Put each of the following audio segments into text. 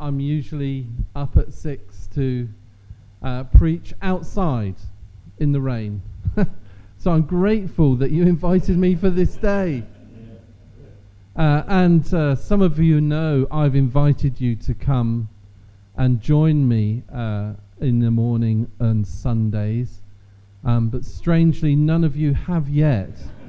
I'm usually up at 6 to preach outside in the rain. So I'm grateful that you invited me for this day. And some of you know I've invited you to come and join me in the morning on Sundays. But strangely, none of you have yet.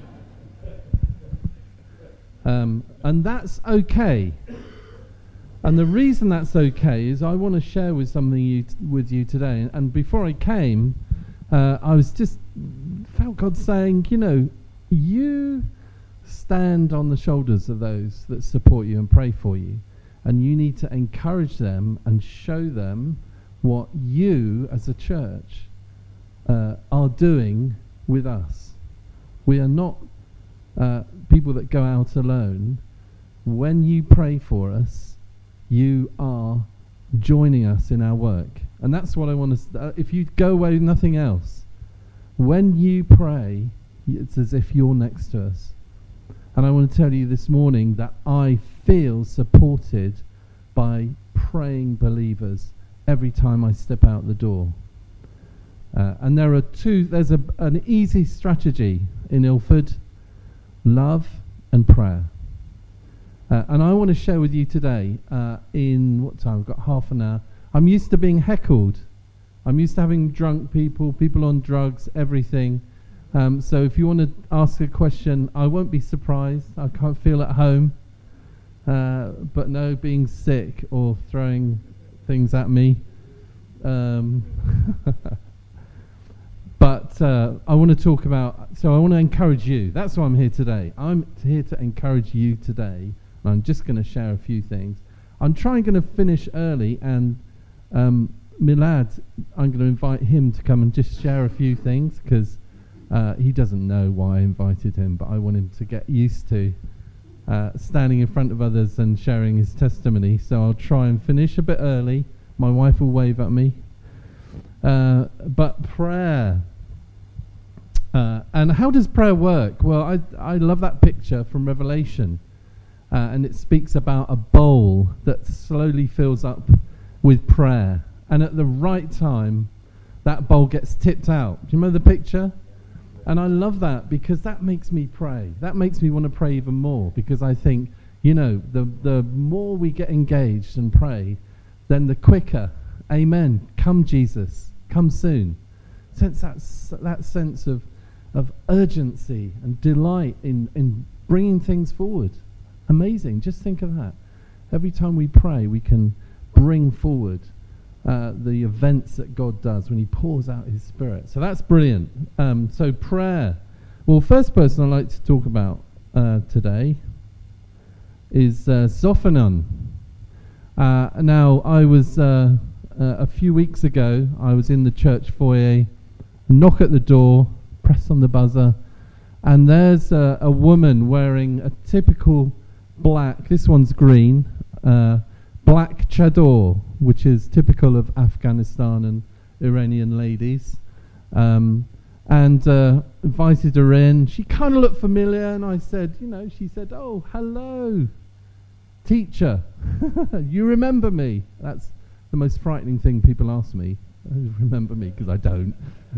And that's okay. And the reason that's okay is I want to share with you today. And before I came, I was just felt God saying, you stand on the shoulders of those that support you and pray for you. And you need to encourage them and show them what you as a church are doing with us. We are not people that go out alone. When you pray for us, you are joining us in our work. And that's what I want to... if you go away with nothing else, when you pray, it's as if you're next to us. And I want to tell you this morning that I feel supported by praying believers every time I step out the door. And there's an easy strategy in Ilford: love and prayer. And I want to share with you today, in what time? We've got half an hour. I'm used to being heckled. I'm used to having drunk people on drugs, everything. So if you want to ask a question, I won't be surprised. I can't feel at home. But no being sick or throwing things at me. But I want to talk about... So I want to encourage you. That's why I'm here today. I'm here to encourage you today. I'm just going to share a few things. I'm going to finish early, and Milad, I'm going to invite him to come and just share a few things, because he doesn't know why I invited him, but I want him to get used to standing in front of others and sharing his testimony. So I'll try and finish a bit early. My wife will wave at me. But prayer. And how does prayer work? Well, I love that picture from Revelation. And it speaks about a bowl that slowly fills up with prayer. And at the right time, that bowl gets tipped out. Do you remember the picture? And I love that, because that makes me pray. That makes me want to pray even more, because I think, the more we get engaged and pray, then the quicker, amen, come Jesus, come soon. Sense that sense of urgency and delight in bringing things forward. Amazing. Just think of that. Every time we pray, we can bring forward the events that God does when he pours out his Spirit. So that's brilliant. So prayer. Well, first person I'd like to talk about today is Zophanon. Now, I was, a few weeks ago, I was in the church foyer, knock at the door, press on the buzzer, and there's a woman wearing a typical black, this one's green, black chador, which is typical of Afghanistan and Iranian ladies, and invited her in. She kind of looked familiar, and I said, she said, "Oh, hello, teacher, you remember me?" That's the most frightening thing people ask me. Remember me, because I don't.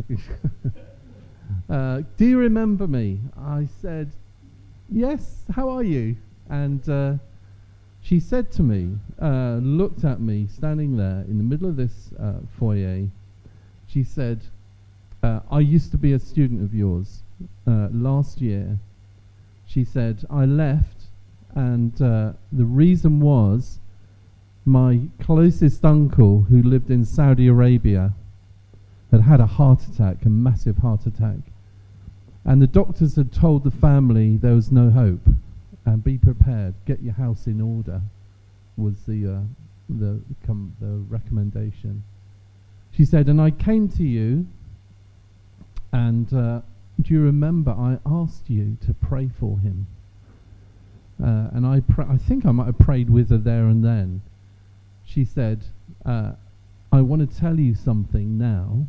Do you remember me? I said, "Yes, how are you?" And she said to me, looked at me standing there in the middle of this foyer. She said, "I used to be a student of yours last year." She said, "I left, and the reason was my closest uncle, who lived in Saudi Arabia, had a heart attack, a massive heart attack. And the doctors had told the family there was no hope. And be prepared, get your house in order," was the recommendation. She said, "And I came to you, and do you remember I asked you to pray for him?" And I think I might have prayed with her there and then. She said, "I want to tell you something now,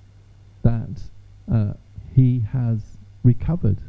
that he has recovered.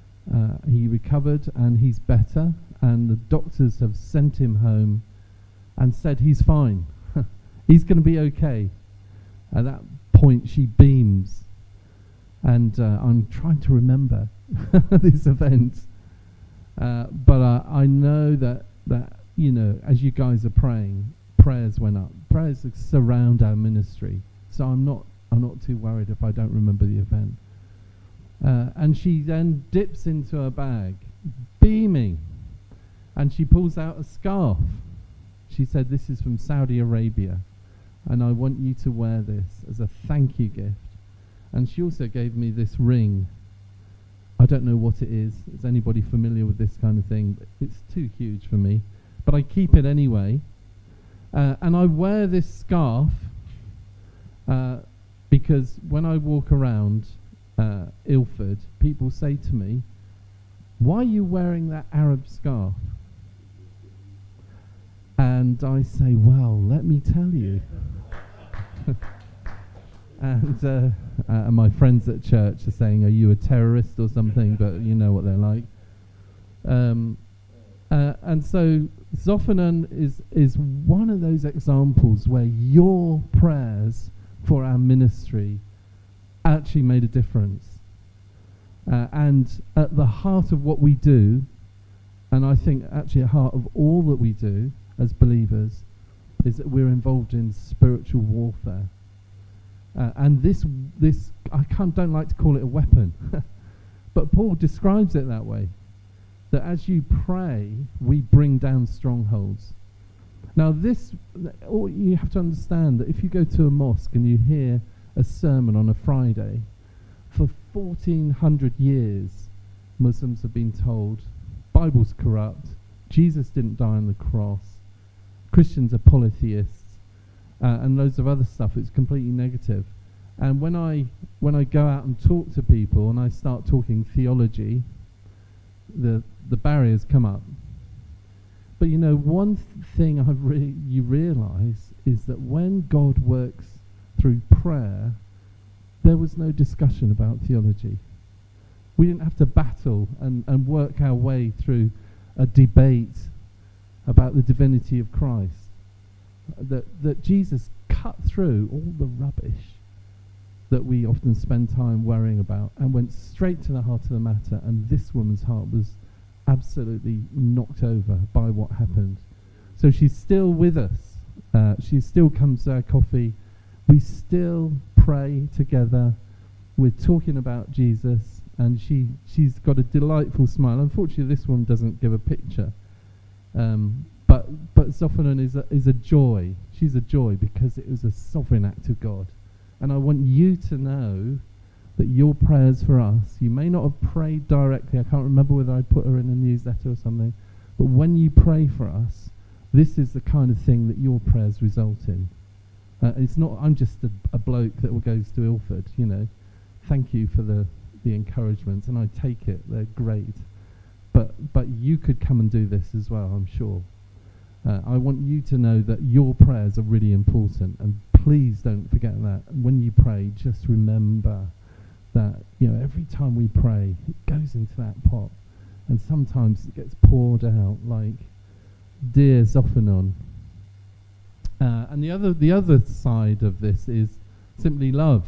He recovered, and he's better, and the doctors have sent him home and said he's fine. He's going to be okay. At that point, she beams. And I'm trying to remember this event. But I know that, as you guys are praying, prayers went up. Prayers surround our ministry. So I'm not too worried if I don't remember the event. And she then dips into her bag, beaming, and she pulls out a scarf. She said, "This is from Saudi Arabia, and I want you to wear this as a thank you gift." And she also gave me this ring. I don't know what it is. Is anybody familiar with this kind of thing? It's too huge for me, but I keep it anyway. And I wear this scarf because when I walk around Ilford, people say to me, "Why are you wearing that Arab scarf?" And I say, "Well, let me tell you." And my friends at church are saying, "Are you a terrorist or something?" But you know what they're like. And so Zophanon is one of those examples where your prayers for our ministry actually made a difference. And at the heart of what we do, and I think actually at the heart of all that we do as believers, is that we're involved in spiritual warfare. And this don't like to call it a weapon, but Paul describes it that way. That as you pray, we bring down strongholds. Now you have to understand that if you go to a mosque and you hear a sermon on a Friday, for 1400 years, Muslims have been told, Bible's corrupt, Jesus didn't die on the cross, Christians are polytheists, and loads of other stuff. It's completely negative. And when I go out and talk to people and I start talking theology, the barriers come up. But one thing you realise is that when God works through prayer, there was no discussion about theology. We didn't have to battle and work our way through a debate about the divinity of Christ. That Jesus cut through all the rubbish that we often spend time worrying about and went straight to the heart of the matter, and this woman's heart was absolutely knocked over by what happened. So she's still with us. She still comes to our coffee. We still pray together. We're talking about Jesus, and she's got a delightful smile. Unfortunately, this one doesn't give a picture. But Zophanon is a joy. She's a joy because it was a sovereign act of God. And I want you to know that your prayers for us, you may not have prayed directly. I can't remember whether I put her in a newsletter or something. But when you pray for us, this is the kind of thing that your prayers result in. It's not, I'm just a bloke that goes to Ilford, Thank you for the encouragement, and I take it. They're great. But you could come and do this as well, I'm sure. I want you to know that your prayers are really important, and please don't forget that. When you pray, just remember that every time we pray, it goes into that pot, and sometimes it gets poured out like dear Zophanon. And the other side of this is simply love.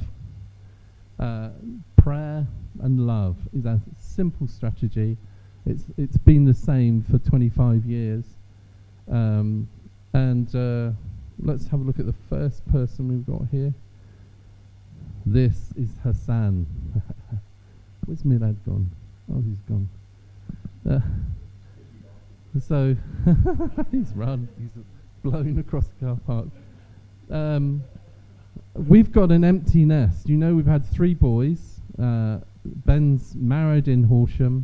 Prayer and love is a simple strategy. It's been the same for 25 years. Let's have a look at the first person we've got here. This is Hassan. Where's Milad gone? Oh, he's gone. So he's run. He's blown across the car park. We've got an empty nest. We've had 3 boys. Ben's married in Horsham.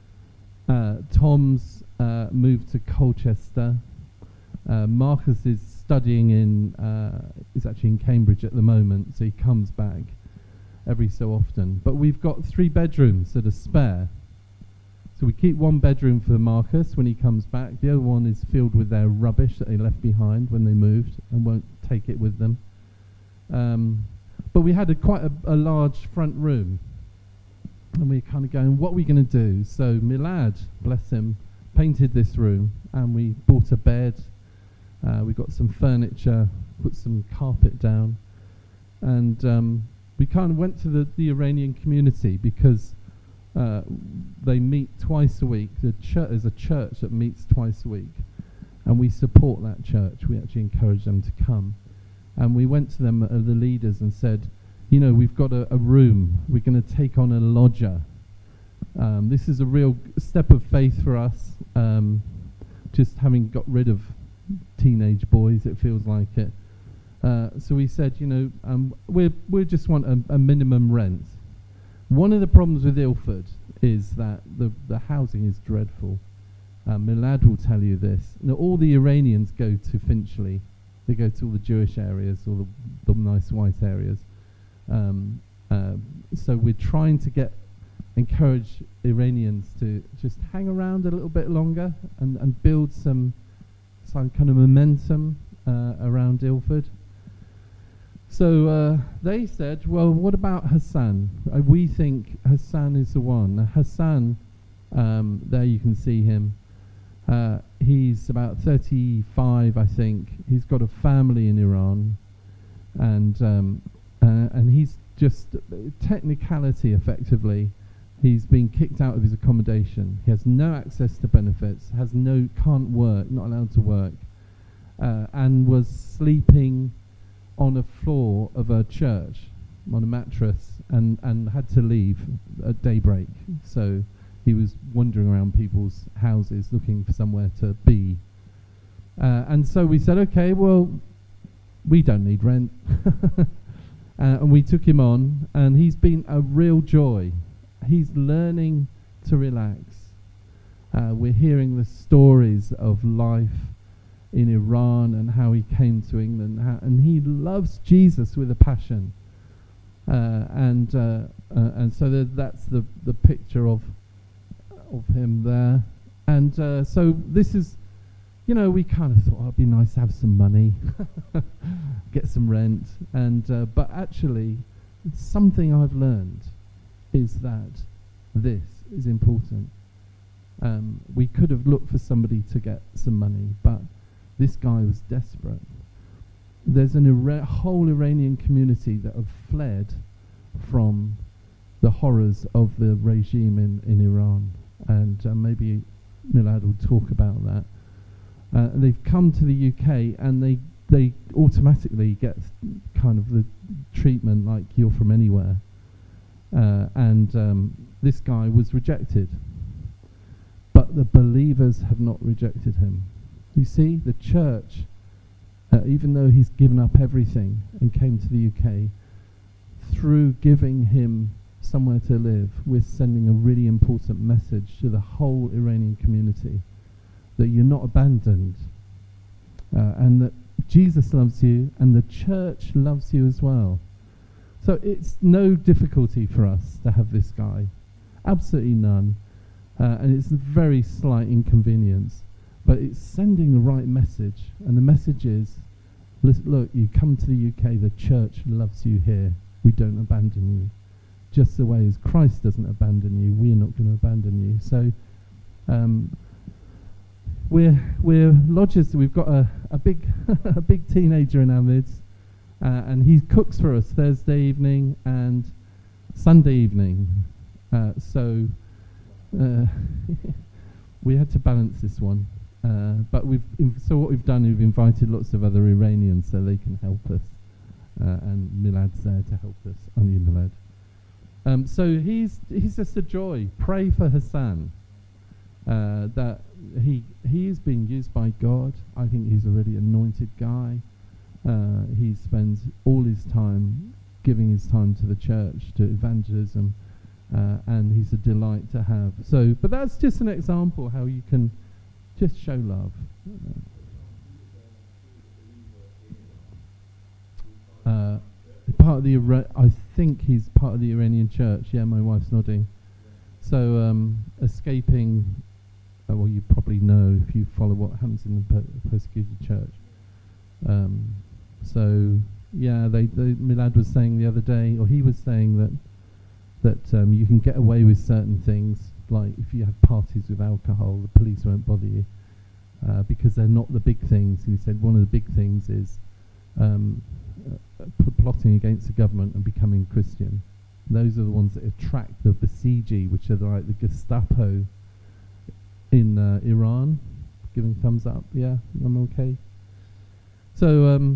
Tom's moved to Colchester. Marcus is studying is actually in Cambridge at the moment, so he comes back every so often. But we've got 3 bedrooms that are spare. So we keep 1 bedroom for Marcus when he comes back. The other one is filled with their rubbish that they left behind when they moved and won't take it with them. But we had quite a large front room. And we're kind of going, what are we going to do? So Milad, bless him, painted this room, and we bought a bed, We got some furniture, put some carpet down, and we kind of went to the Iranian community because they meet twice a week. There's a church that meets twice a week, and we support that church. We actually encourage them to come. And we went to them, the leaders, and said, you know, we've got a room. We're going to take on a lodger. This is a real step of faith for us. Just having got rid of teenage boys, it feels like it. So we said, you know, we just want a minimum rent. One of the problems with Ilford is that the housing is dreadful. Milad will tell you this. Now, all the Iranians go to Finchley. They go to all the Jewish areas, all the nice white areas. So we're trying to encourage Iranians to just hang around a little bit longer and build some kind of momentum around Ilford. So they said, well, what about Hassan? We think Hassan is the one. Hassan, there you can see him. He's about 35, I think. He's got a family in Iran, and he's just technicality, effectively. He's been kicked out of his accommodation. He has no access to benefits, can't work, not allowed to work, and was sleeping on a floor of a church on a mattress, and had to leave at daybreak. So he was wandering around people's houses looking for somewhere to be. And so we said, okay, well, we don't need rent. And we took him on, and he's been a real joy. He's learning to relax. We're hearing the stories of life in Iran and how he came to England, and he loves Jesus with a passion. And so that's the picture of him there. And so this is, you know, we kind of thought, it'd be nice to have some money, get some rent, and but actually, something I've learned is that this is important. We could have looked for somebody to get some money, but this guy was desperate. There's a whole Iranian community that have fled from the horrors of the regime in Iran, and maybe Milad will talk about that. They've come to the UK, and they automatically get kind of the treatment like you're from anywhere. And this guy was rejected, but the believers have not rejected him. You see, the church, even though he's given up everything and came to the UK, through giving him somewhere to live, we're sending a really important message to the whole Iranian community that you're not abandoned, and that Jesus loves you and the church loves you as well. So it's no difficulty for us to have this guy, absolutely none, and it's a very slight inconvenience, but it's sending the right message, and the message is, look, you come to the UK, the church loves you here, we don't abandon you. Just the way as Christ doesn't abandon you, we're not going to abandon you. So we're lodgers. We've got a big a big teenager in our midst, and he cooks for us Thursday evening and Sunday evening. So we had to balance this one. But so what we've done, we've invited lots of other Iranians so they can help us, and Milad's there to help us. Only Milad. So he's just a joy. Pray for Hassan, that he is being used by God. I think he's a really anointed guy. He spends all his time giving his time to the church, to evangelism, and he's a delight to have. So, but that's just an example how you can just show love. Part of the I think he's part of the Iranian church. Yeah, my wife's nodding. So escaping. Well, you probably know if you follow what happens in the persecuted church. So yeah, Milad was saying the other day, or he was saying that you can get away with certain things, like if you have parties with alcohol, the police won't bother you. because they're not the big things. He said one of the big things is plotting against the government and becoming Christian. Those are the ones that attract the Basiji, which are like the Gestapo in Iran. Giving thumbs up, yeah, I'm okay. So,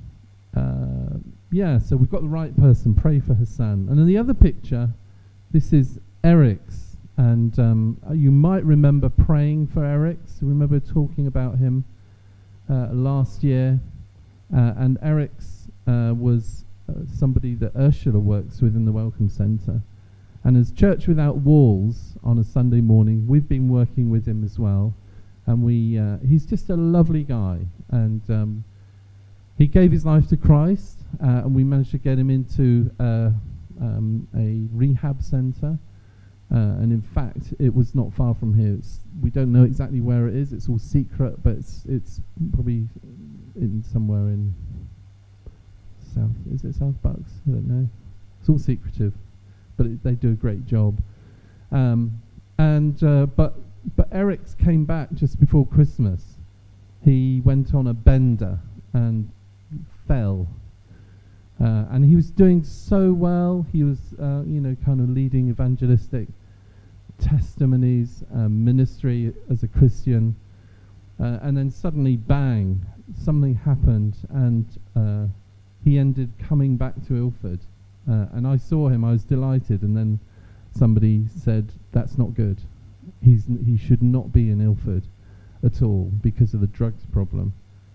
so we've got the right person. Pray for Hassan. And then the other picture, this is Eric's. And you might remember praying for Eric's. Remember talking about him last year. And Eric's was somebody that Ursula works with in the Welcome Centre. And as Church Without Walls on a Sunday morning, we've been working with him as well. And he's just a lovely guy. And he gave his life to Christ, and we managed to get him into a rehab centre. And in fact, it was not far from here. We don't know exactly where it is. It's all secret, but it's probably somewhere in South. Is it South Bucks? I don't know. It's all secretive, but they do a great job. But Eric's came back just before Christmas. He went on a bender and fell. And he was doing so well. He was, kind of leading evangelistic testimonies, ministry as a Christian. And then suddenly, bang, something happened, and he ended coming back to Ilford. And I saw him, I was delighted, and then somebody said, that's not good. He should not be in Ilford at all because of the drugs problem.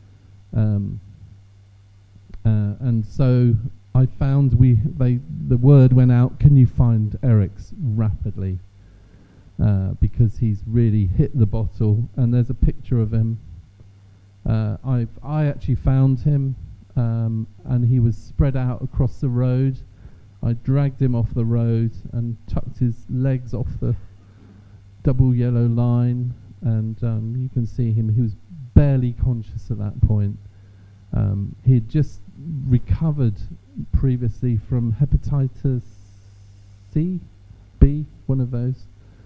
And so I found the word went out, can you find Eric's rapidly? Because he's really hit the bottle, and there's a picture of him. I actually found him, and he was spread out across the road. I dragged him off the road and tucked his legs off the double yellow line, and you can see him. He was barely conscious at that point. He had just recovered previously from hepatitis C, B, one of those,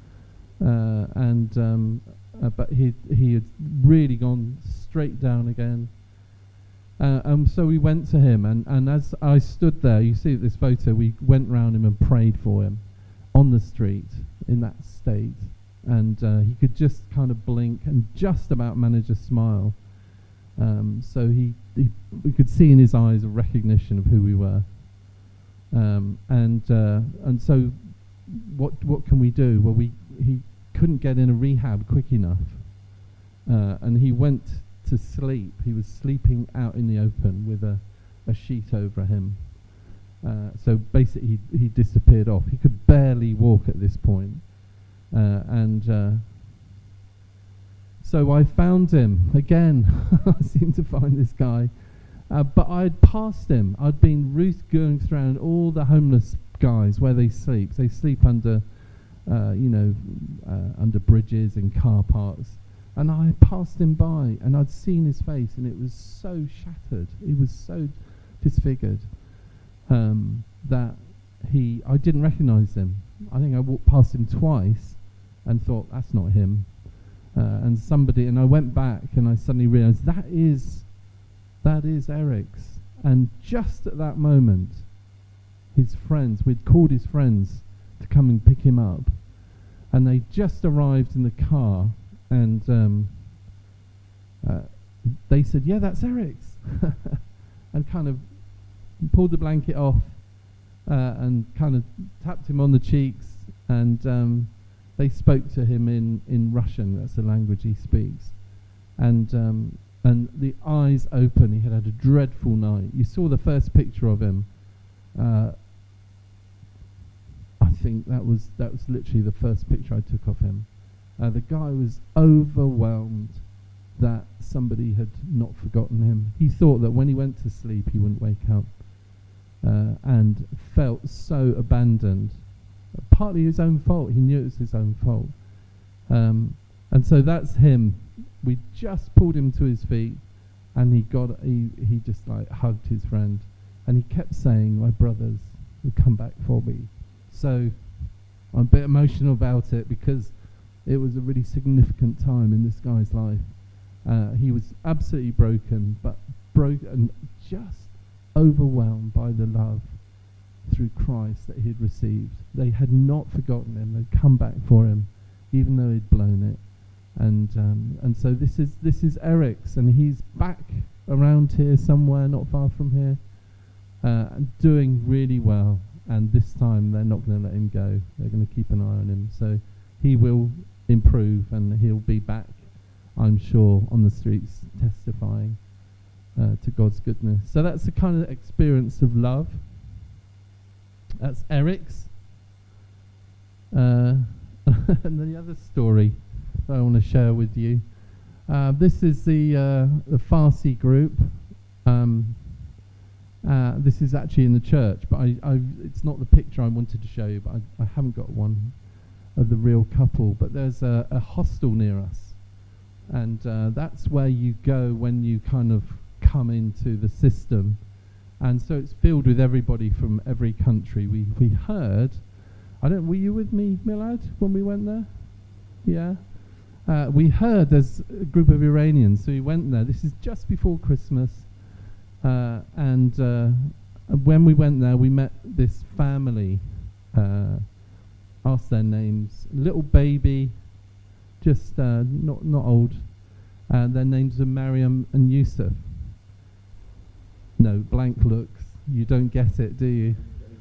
but he had really gone straight down again. So we went to him, and as I stood there, you see this photo, we went round him and prayed for him on the street in that state, and he could just kind of blink and just about manage a smile. So we could see in his eyes a recognition of who we were, and so what can we do? Well, he couldn't get in a rehab quick enough, and he went to sleep. He was sleeping out in the open with a sheet over him. So basically, he disappeared off. He could barely walk at this point, so I found him again. I seemed to find this guy, but I'd passed him. I'd been going around all the homeless guys where they sleep. They sleep under, under bridges and car parks. And I had passed him by, and I'd seen his face, and it was so shattered. He was so disfigured that I didn't recognise him. I think I walked past him twice and thought, that's not him. And I went back, and I suddenly realised that is Eric's. And just at that moment, we'd called his friends to come and pick him up, and they just arrived in the car, and they said, yeah, that's Eric's, and kind of pulled the blanket off, and kind of tapped him on the cheeks, and they spoke to him in Russian. That's the language he speaks. And the eyes open. He had a dreadful night. You saw the first picture of him. I think that was literally the first picture I took of him. The guy was overwhelmed that somebody had not forgotten him. He thought that when he went to sleep, he wouldn't wake up, and felt so abandoned. Partly his own fault. He knew it was his own fault. And so that's him. We just pulled him to his feet, and he just like hugged his friend, and he kept saying, my brothers will come back for me. So I'm a bit emotional about it, because it was a really significant time in this guy's life. He was absolutely broken, but broken, just overwhelmed by the love through Christ that he had received. They had not forgotten him. They'd come back for him, even though he'd blown it. And so this is Eric's, and he's back around here somewhere, not far from here, and doing really well. And this time they're not going to let him go. They're going to keep an eye on him. So he will improve, and he'll be back, I'm sure, on the streets testifying to God's goodness. So that's the kind of experience of love. That's Eric's. And the other story that I want to share with you. This is the Farsi group. This is actually in the church, but it's not the picture I wanted to show you, but I haven't got one of the real couple. But there's a hostel near us, and that's where you go when you kind of come into the system. And so it's filled with everybody from every country. We heard, were you with me, Milad, when we went there? Yeah. We heard there's a group of Iranians, so we went there. This is just before Christmas. And when we went there, we met this family, asked their names. Little baby, just not old. Their names are Mariam and Yusuf. No, blank looks. You don't get it, do you?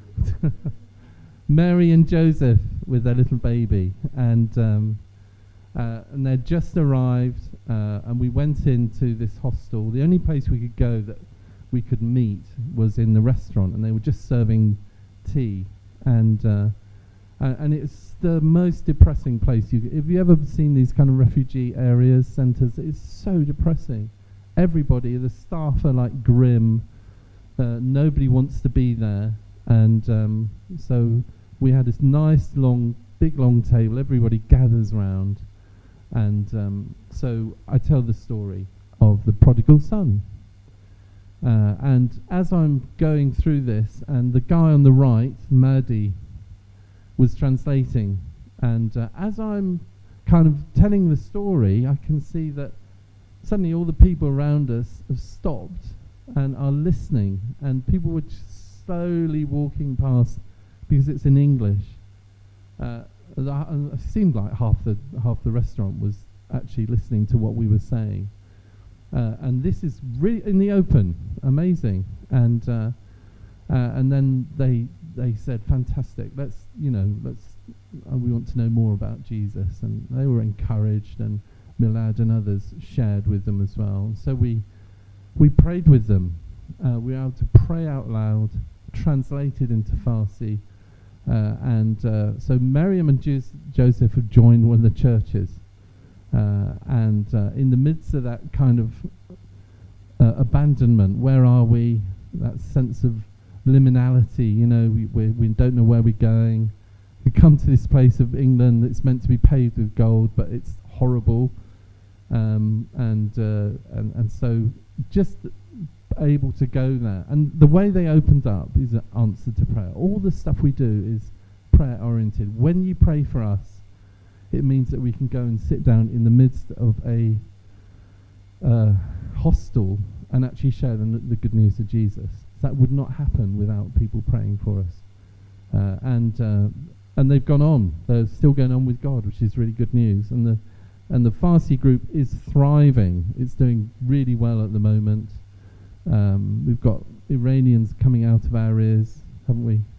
Mary and Joseph with their little baby. And they just arrived, and we went into this hostel. The only place we could go that we could meet was in the restaurant, and they were just serving tea. And it's the most depressing place. Have you ever seen these kind of refugee areas, centres? It's so depressing. Everybody, the staff are like grim. Nobody wants to be there. And so we had this nice, big long table. Everybody gathers round. And so I tell the story of the prodigal son. And as I'm going through this, and the guy on the right, Mahdi, was translating, and as I'm kind of telling the story, I can see that suddenly all the people around us have stopped and are listening, and people were slowly walking past because it's in English. It seemed like half the restaurant was actually listening to what we were saying, and this is really in the open, amazing. And then they said, "Fantastic! We want to know more about Jesus." And they were encouraged, and Milad and others shared with them as well. So we prayed with them. We were able to pray out loud, translated into Farsi. So Miriam and Joseph have joined one of the churches, and in the midst of that kind of abandonment, where are we? That sense of liminality, we don't know where we're going. We come to this place of England that's meant to be paved with gold, but it's horrible, and so just able to go there. And the way they opened up is an answer to prayer. All the stuff we do is prayer oriented. When you pray for us, it means that we can go and sit down in the midst of a hostel and actually share the good news of Jesus. That would not happen without people praying for us. And they've gone on. They're still going on with God, which is really good news. And the Farsi group is thriving. It's doing really well at the moment. We've got Iranians coming out of our ears, haven't we?